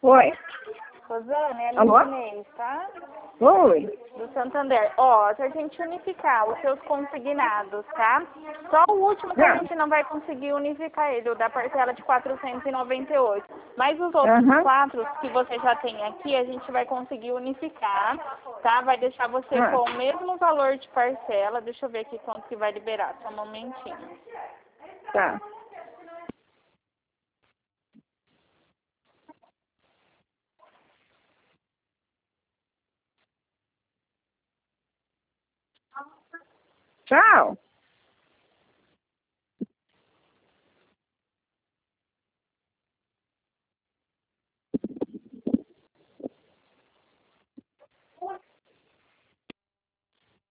Oi. Rosane, é Alô? Inês, tá? Oi. Do Santander. Ó, se a gente unificar os seus consignados, tá? Só o último que a gente não vai conseguir unificar ele, o da parcela de 498. Mas os outros 4 que você já tem aqui, a gente vai conseguir unificar, tá? Vai deixar você com o mesmo valor de parcela. Deixa eu ver aqui quanto que vai liberar. Só um momentinho. Tá.